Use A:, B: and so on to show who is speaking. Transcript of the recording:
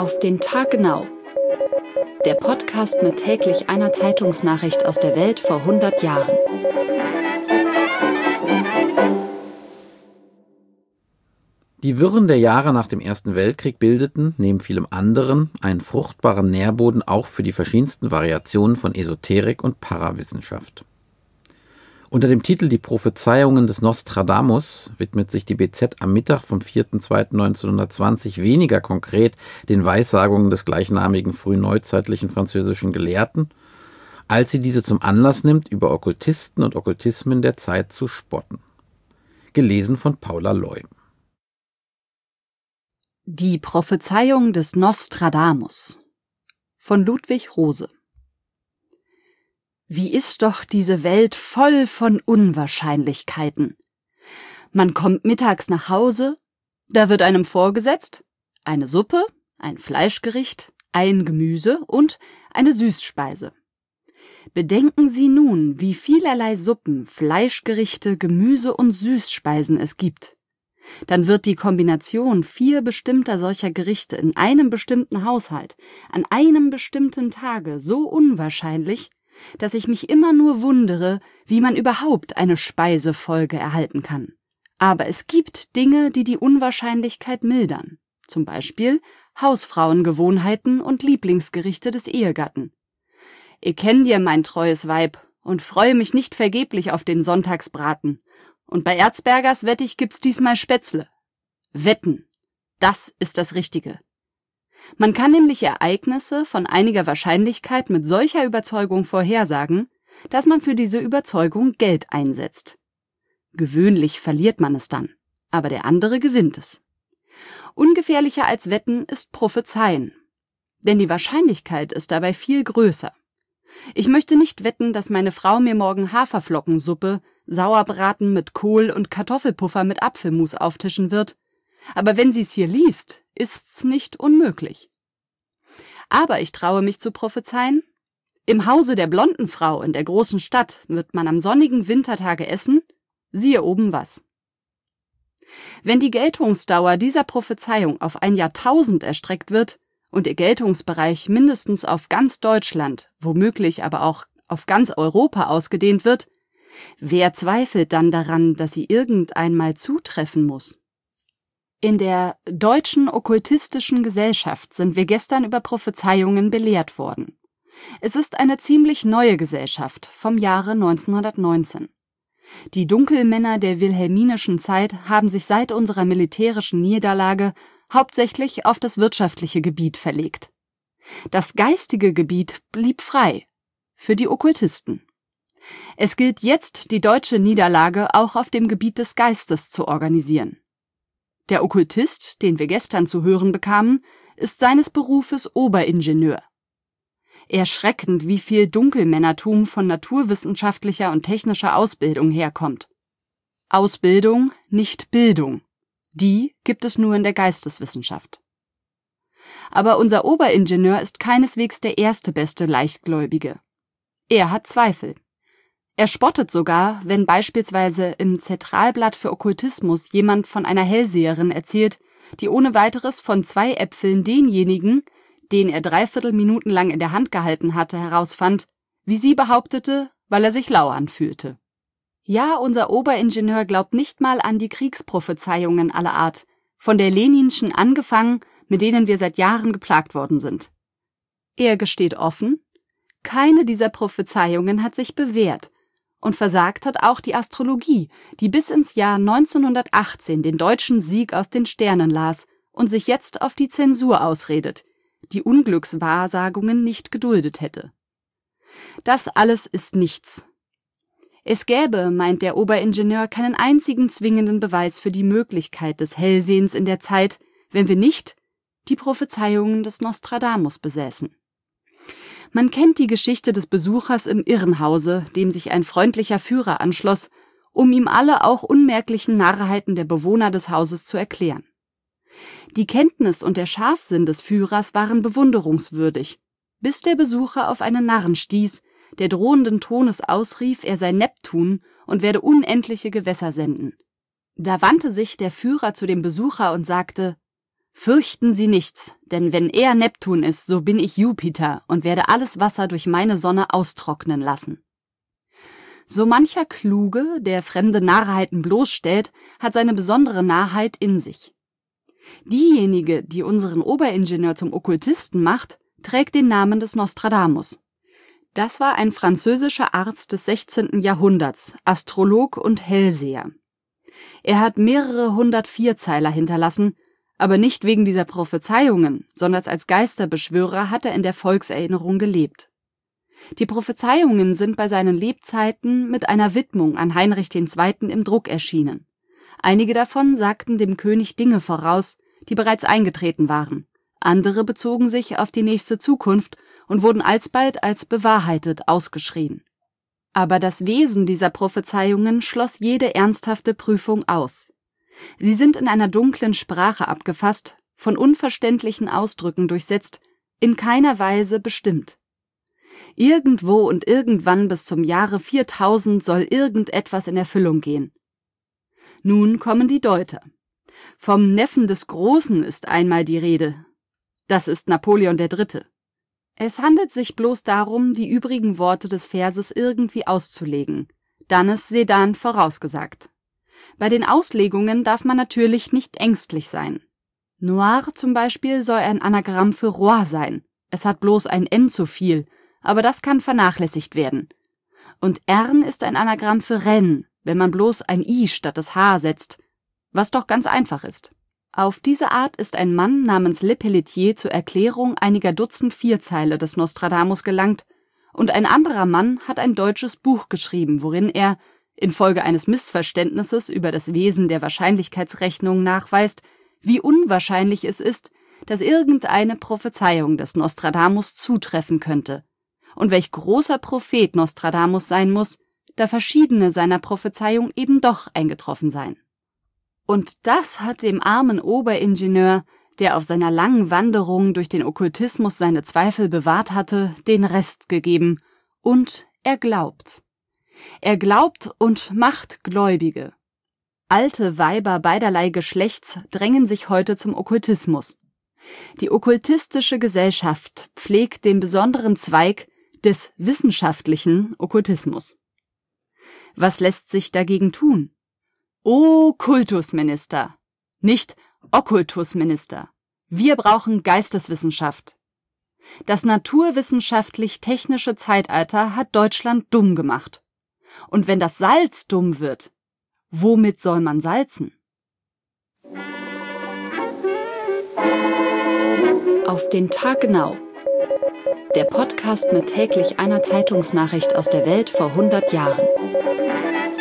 A: Auf den Tag genau. Der Podcast mit täglich einer Zeitungsnachricht aus der Welt vor 100 Jahren.
B: Die Wirren der Jahre nach dem Ersten Weltkrieg bildeten, neben vielem anderen, einen fruchtbaren Nährboden auch für die verschiedensten Variationen von Esoterik und Parawissenschaft. Unter dem Titel Die Prophezeiungen des Nostradamus widmet sich die BZ am Mittag vom 4.2.1920 weniger konkret den Weissagungen des gleichnamigen frühneuzeitlichen französischen Gelehrten, als sie diese zum Anlass nimmt, über Okkultisten und Okkultismen der Zeit zu spotten. Gelesen von Paula Loy.
A: Die Prophezeiung des Nostradamus von Ludwig Rose. Wie ist doch diese Welt voll von Unwahrscheinlichkeiten. Man kommt mittags nach Hause, da wird einem vorgesetzt eine Suppe, ein Fleischgericht, ein Gemüse und eine Süßspeise. Bedenken Sie nun, wie vielerlei Suppen, Fleischgerichte, Gemüse und Süßspeisen es gibt. Dann wird die Kombination 4 bestimmter solcher Gerichte in einem bestimmten Haushalt, an einem bestimmten Tage so unwahrscheinlich, dass ich mich immer nur wundere, wie man überhaupt eine Speisefolge erhalten kann. Aber es gibt Dinge, die die Unwahrscheinlichkeit mildern. Zum Beispiel Hausfrauengewohnheiten und Lieblingsgerichte des Ehegatten. Ich kenn dir, mein treues Weib, und freue mich nicht vergeblich auf den Sonntagsbraten. Und bei Erzbergers, wett ich, gibt's diesmal Spätzle. Wetten, das ist das Richtige. Man kann nämlich Ereignisse von einiger Wahrscheinlichkeit mit solcher Überzeugung vorhersagen, dass man für diese Überzeugung Geld einsetzt. Gewöhnlich verliert man es dann, aber der andere gewinnt es. Ungefährlicher als Wetten ist Prophezeien, denn die Wahrscheinlichkeit ist dabei viel größer. Ich möchte nicht wetten, dass meine Frau mir morgen Haferflockensuppe, Sauerbraten mit Kohl und Kartoffelpuffer mit Apfelmus auftischen wird, aber wenn sie's hier liest, ist's nicht unmöglich. Aber ich traue mich zu prophezeien: Im Hause der blonden Frau in der großen Stadt wird man am sonnigen Wintertage essen, siehe oben was. Wenn die Geltungsdauer dieser Prophezeiung auf ein Jahrtausend erstreckt wird und ihr Geltungsbereich mindestens auf ganz Deutschland, womöglich aber auch auf ganz Europa ausgedehnt wird, wer zweifelt dann daran, dass sie irgendeinmal zutreffen muss? In der Deutschen Okkultistischen Gesellschaft sind wir gestern über Prophezeiungen belehrt worden. Es ist eine ziemlich neue Gesellschaft vom Jahre 1919. Die Dunkelmänner der wilhelminischen Zeit haben sich seit unserer militärischen Niederlage hauptsächlich auf das wirtschaftliche Gebiet verlegt. Das geistige Gebiet blieb frei für die Okkultisten. Es gilt jetzt, die deutsche Niederlage auch auf dem Gebiet des Geistes zu organisieren. Der Okkultist, den wir gestern zu hören bekamen, ist seines Berufes Oberingenieur. Erschreckend, wie viel Dunkelmännertum von naturwissenschaftlicher und technischer Ausbildung herkommt. Ausbildung, nicht Bildung. Die gibt es nur in der Geisteswissenschaft. Aber unser Oberingenieur ist keineswegs der erste beste Leichtgläubige. Er hat Zweifel. Er spottet sogar, wenn beispielsweise im Zentralblatt für Okkultismus jemand von einer Hellseherin erzählt, die ohne weiteres von 2 Äpfeln denjenigen, den er 3/4 Minuten lang in der Hand gehalten hatte, herausfand, wie sie behauptete, weil er sich lau anfühlte. Ja, unser Oberingenieur glaubt nicht mal an die Kriegsprophezeiungen aller Art, von der Leninschen angefangen, mit denen wir seit Jahren geplagt worden sind. Er gesteht offen, keine dieser Prophezeiungen hat sich bewährt, und versagt hat auch die Astrologie, die bis ins Jahr 1918 den deutschen Sieg aus den Sternen las und sich jetzt auf die Zensur ausredet, die Unglückswahrsagungen nicht geduldet hätte. Das alles ist nichts. Es gäbe, meint der Oberingenieur, keinen einzigen zwingenden Beweis für die Möglichkeit des Hellsehens in der Zeit, wenn wir nicht die Prophezeiungen des Nostradamus besäßen. Man kennt die Geschichte des Besuchers im Irrenhause, dem sich ein freundlicher Führer anschloss, um ihm alle auch unmerklichen Narrheiten der Bewohner des Hauses zu erklären. Die Kenntnis und der Scharfsinn des Führers waren bewunderungswürdig, bis der Besucher auf einen Narren stieß, der drohenden Tones ausrief, er sei Neptun und werde unendliche Gewässer senden. Da wandte sich der Führer zu dem Besucher und sagte: Fürchten Sie nichts, denn wenn er Neptun ist, so bin ich Jupiter und werde alles Wasser durch meine Sonne austrocknen lassen. So mancher Kluge, der fremde Narrheiten bloßstellt, hat seine besondere Narrheit in sich. Diejenige, die unseren Oberingenieur zum Okkultisten macht, trägt den Namen des Nostradamus. Das war ein französischer Arzt des 16. Jahrhunderts, Astrolog und Hellseher. Er hat mehrere 100 Vierzeiler hinterlassen, aber nicht wegen dieser Prophezeiungen, sondern als Geisterbeschwörer hat er in der Volkserinnerung gelebt. Die Prophezeiungen sind bei seinen Lebzeiten mit einer Widmung an Heinrich II. Im Druck erschienen. Einige davon sagten dem König Dinge voraus, die bereits eingetreten waren. Andere bezogen sich auf die nächste Zukunft und wurden alsbald als bewahrheitet ausgeschrien. Aber das Wesen dieser Prophezeiungen schloss jede ernsthafte Prüfung aus. Sie sind in einer dunklen Sprache abgefasst, von unverständlichen Ausdrücken durchsetzt, in keiner Weise bestimmt. Irgendwo und irgendwann bis zum Jahre 4000 soll irgendetwas in Erfüllung gehen. Nun kommen die Deuter. Vom Neffen des Großen ist einmal die Rede. Das ist Napoleon III. Es handelt sich bloß darum, die übrigen Worte des Verses irgendwie auszulegen. Dann ist Sedan vorausgesagt. Bei den Auslegungen darf man natürlich nicht ängstlich sein. Noir zum Beispiel soll ein Anagramm für Roi sein. Es hat bloß ein N zu viel, aber das kann vernachlässigt werden. Und Ern ist ein Anagramm für Rennes, wenn man bloß ein I statt des H setzt, was doch ganz einfach ist. Auf diese Art ist ein Mann namens Le Pelletier zur Erklärung einiger Dutzend Vierzeile des Nostradamus gelangt, und ein anderer Mann hat ein deutsches Buch geschrieben, worin er, infolge eines Missverständnisses über das Wesen der Wahrscheinlichkeitsrechnung nachweist, wie unwahrscheinlich es ist, dass irgendeine Prophezeiung des Nostradamus zutreffen könnte, und welch großer Prophet Nostradamus sein muss, da verschiedene seiner Prophezeiung eben doch eingetroffen seien. Und das hat dem armen Oberingenieur, der auf seiner langen Wanderung durch den Okkultismus seine Zweifel bewahrt hatte, den Rest gegeben, und er glaubt. Er glaubt und macht Gläubige. Alte Weiber beiderlei Geschlechts drängen sich heute zum Okkultismus. Die okkultistische Gesellschaft pflegt den besonderen Zweig des wissenschaftlichen Okkultismus. Was lässt sich dagegen tun? O Kultusminister, nicht Okkultusminister. Wir brauchen Geisteswissenschaft. Das naturwissenschaftlich-technische Zeitalter hat Deutschland dumm gemacht. Und wenn das Salz dumm wird, womit soll man salzen? Auf den Tag genau. Der Podcast mit täglich einer Zeitungsnachricht aus der Welt vor 100 Jahren.